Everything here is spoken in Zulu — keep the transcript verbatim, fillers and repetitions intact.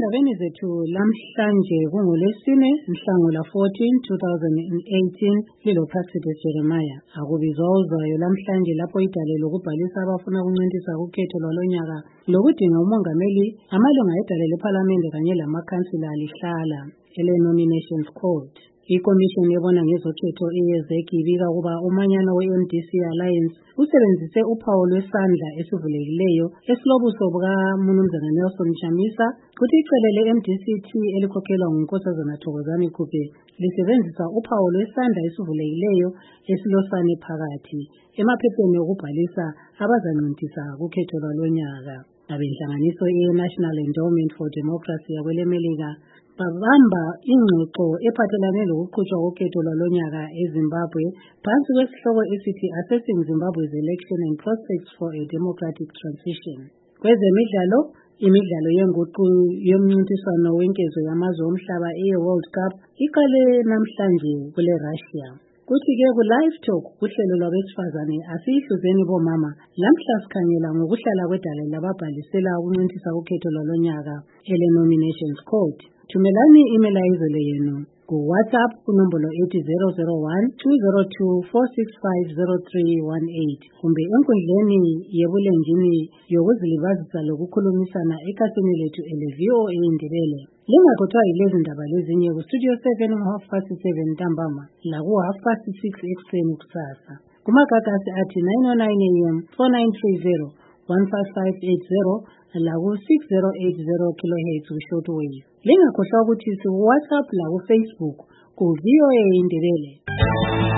Endabeni zethu lamhlanje kungoLwesine mhlangula fourteen two thousand eighteen lilo Praxedes Jeremiah. Akubizwa uzwayo lamhlanje lapho idale lokubhalisa abafuna ukuncintisa ukhetho lwalonyaka lokudinga umongameli amalunga edale leParliament kanye lamakhansila alihlala ele Nominations Court. Ikomishini ebona ngezokhetho iyezeki ibika kuba umanyano we-M D C Alliance usebenzise uphawu lwesandla esivulekileyo esilobuso bukaMnumzana Nelson Chamisa kuthi icele le-M D C T elikhokhelwa nguNkosazana Thokozani Khupe lisebenzisa uphawu lwesandla esivulekileyo esilosane phakathi emaphepheni okubhalisa abazancintisa kukhetho lwalonyaka. Abenhlanganiso ye-National Endowment for Democracy yakwelemelika babamba ingxoxo ephathelane lokuqhutshwa kokhetho lwalonyaka eZimbabwe phansi kwesihloko esithi Assessing Zimbabwe's Election and Prospects for a Democratic Transition. Kwezemidlalo, imidlalo yenguqu yomncintiswano wenkezo yamazwe omhlaba e-World Cup iqale namhlanje kule Russia. Kuthi-ke ku-Live Talk uhlelo lwabesifazane asiyihluzeni bomama lamhla sikhangela ngokuhlala kwedale lababhalisela ukuncintisa ukhetho lwalonyaka ele Nominations Court. Thumelani imelayizo yenu ku-WhatsApp kunombolo ethi zero zero one two zero two four six five zero three one eight kumbe enkundleni yebulenjini yokuzilibazisa lokukhulumisana ekhasini lethu ele V O A Indebele. Lingakhohlwa yilezi ndaba lezinye ku-Studio seven half past seven ntambama laku half past six ekuseni kusasa. Kumagagasi athi nine oh nine A M four nine three zero one five five eight zero laku six zero eight zero kilohertz ku-shortwave. Lingakhohlwa ukuthi si-WhatsApp laku Facebook ku-V O A Indebele.